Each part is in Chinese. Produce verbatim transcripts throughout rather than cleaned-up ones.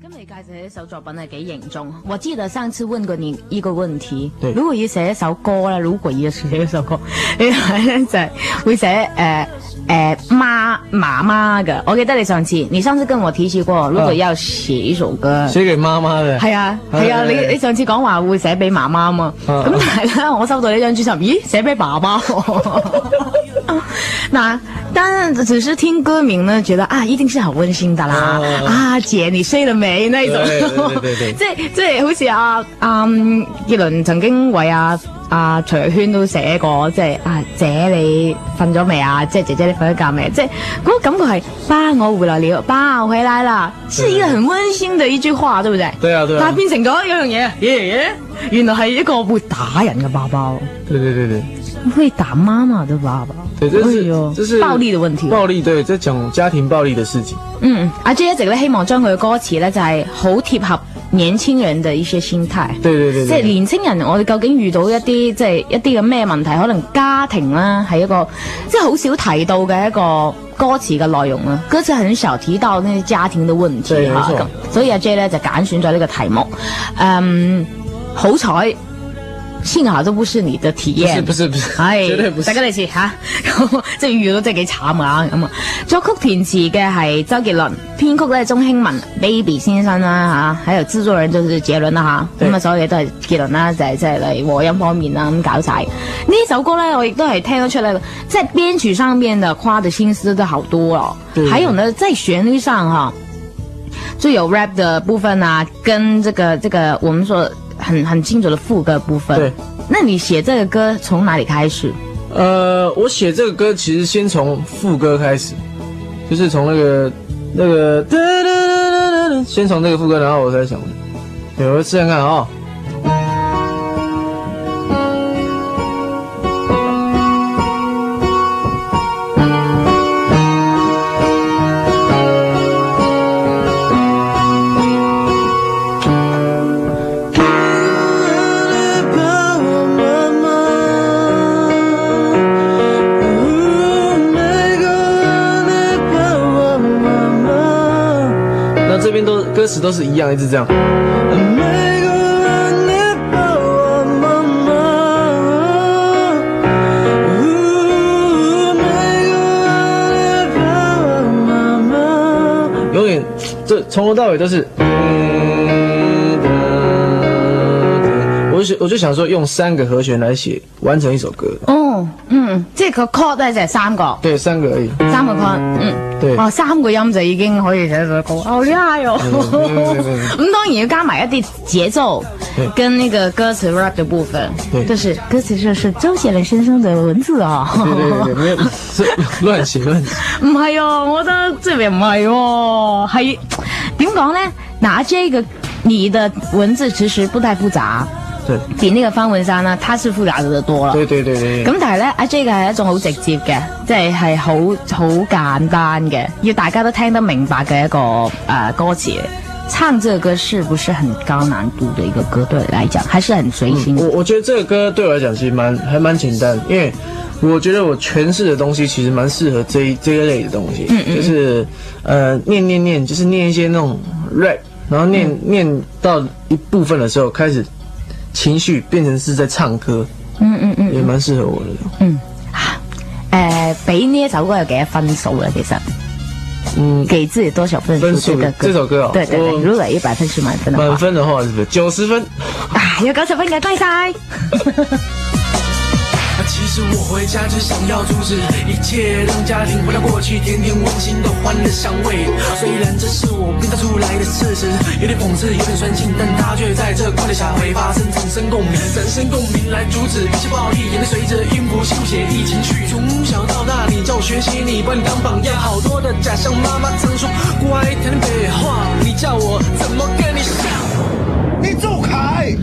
咁你介紹呢首作品係幾凝重？我記得上次問過你一個問題， 對， 如果要寫一首歌咧，如果要寫一首歌，你係咧就係會寫誒誒媽媽媽嘅。我記得你上次，你上次跟我提起過，如果要寫一首歌， 寫給媽媽嘅。 係啊係啊，你你上次講話會寫俾媽媽啊嘛，咁但係咧我收到呢張專輯，咦寫俾爸爸那當然只是聽歌名呢，覺得啊一定是好溫馨的啦，哦、啊姐你睡了沒那種，對對對對即係即係好似阿阿傑倫曾經為阿阿徐若瑄都寫過，即係啊姐你瞓咗未啊？即係姐姐你瞓咗覺未？即係嗰個感覺係爸我回來了，爸我回來啦，是一個很溫馨的一句話，對不對？ 對啊對啊。但係變成咗一樣嘢，爺爺原來係一個會打人嘅爸爸。 對對對對。 會打媽媽的爸爸， 對，這是這是暴力的問題。 暴力，對，在講家庭暴力的事情。 嗯，阿 J 一直咧希望將佢嘅歌詞咧就係好貼合年輕人的一些心態。 對對對， 即係年輕人，我哋究竟遇到一啲即係一啲嘅咩問題？可能家庭啦係一個即係好少提到嘅一個歌詞嘅內容啦。歌詞很少提到呢啲家庭嘅問題嚇，咁所以阿 J 咧就揀選咗呢個題目。嗯，好彩。幸好都不是你的體驗， 不是不是不是， 係絕對不是。 大家嚟試吓，即係遇到真係幾慘啊咁啊！作曲填詞嘅係周杰倫，編曲咧鍾興文 Baby 先生啦吓，喺度製作人就是杰倫啦吓，咁啊所有嘢都係杰倫啦，就係即係嚟和音方面啦咁搞晒。呢首歌咧，我亦都係聽得出嚟，即係編曲上面的花的心思都好多咯，還有呢在旋律上哈，就有 rap 的部分啊，跟這個這個我們說。很很清楚的副歌部分。 對， 那你寫這個歌從哪裡開始？ 呃，我寫這個歌其實先從副歌開始，就是從那個那個噠噠噠噠，先從這個副歌，然後我才想，對，我試試看啊、哦。歌詞都是一樣，一直這樣。永遠，這從頭到尾都是。我就我就想說，用三個和弦來寫，完成一首歌。哦， 嗯，即係個 chord 咧就係三個。 對，三個而已。三個 chord，嗯。 對哦，三個音就已經可以寫到歌，好厲害哦！咁當然要加埋一啲節奏，跟那個歌詞 rap 的部分。對，就是歌詞是是周杰倫先生的文字啊。對對對，沒有亂寫亂寫。 唔係哦，我覺得這邊唔係哦，係點講咧？拿這個你的文字其實不太複雜。 對， 比那個方文山啦，它是複雜得多啦。 對對對對。咁但係咧，阿 J 嘅係一種好直接嘅，即係係好好簡單嘅，要大家都聽得明白嘅一個誒、呃、歌詞。唱這個歌是不是很高難度的一個歌？對你來講，還是很隨心、嗯。我我覺得這個歌對我來講其實蠻還蠻簡單，因為我覺得我詮釋的東西其實蠻適合這一這一類的東西，嗯嗯就是呃念念念，就是念一些那種 rap，然後念、嗯、念到一部分的時候開始。情緒變成是在唱歌，嗯嗯嗯，也蠻適合我的。 嗯，誒，俾呢一首歌有幾多分數咧？其實，嗯，給自己多少分數？ 分數這首歌啊， 對對對，如果一百分是滿分的話， 滿分的話是不是九十分？ 啊，有九十分嘅，恭喜晒！ 其實我回家只想要阻止一切，讓家庭回到過去，甜甜溫馨的歡樂香味。雖然這是我編造出來的事實，有點諷刺，有點酸性，但它卻在這快樂下會發生，產生共鳴，產生共鳴來阻止一切暴力，眼淚隨着音符書寫一情緒。從小到大，你叫我學習，你把你當榜樣，好多的假象，媽媽常說乖，聽你北話，你叫我怎麼跟你像？你走開！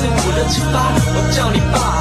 是我的启发，我叫你爸。